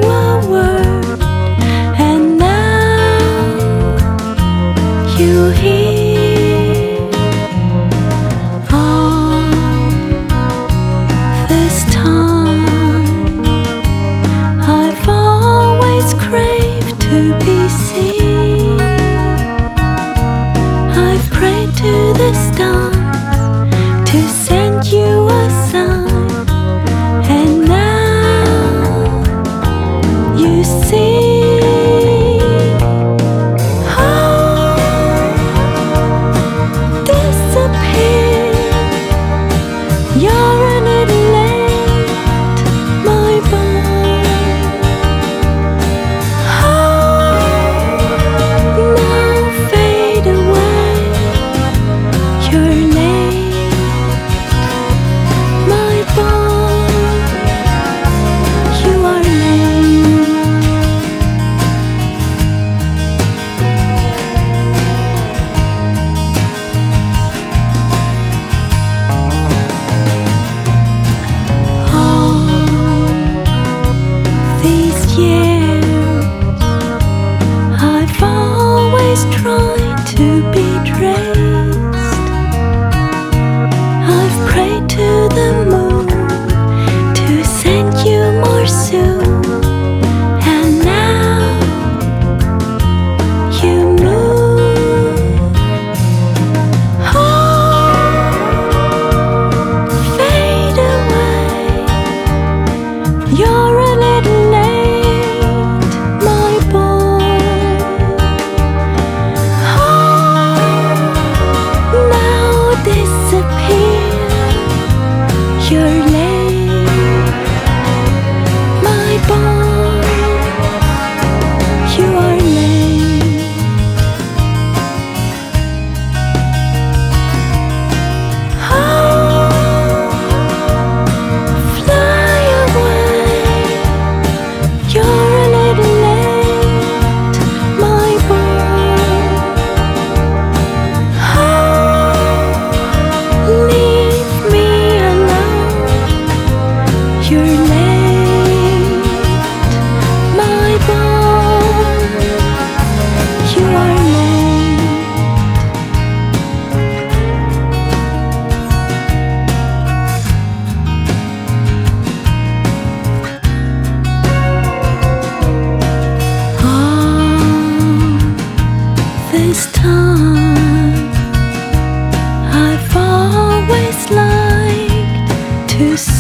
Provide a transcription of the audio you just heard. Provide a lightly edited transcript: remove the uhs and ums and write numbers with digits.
a word, and now you hear all this time. I've always craved to be seen. I've prayed to the stars to send you a sign, and now you see. Oh, disappear. You're a little late, my boy. Oh, now fade away. You're late, my boy. You are late. All these years I've always tried to be traced. I've prayed to the moon to send you more soon, and now you move. Oh, fade away. You're a little late, my boy. Oh, now disappear. You're late, my boy. You are late. Oh, fly away. You're a little late, my boy. Oh, leave me alone. You're late, my boy. You are late. All this time I've always liked to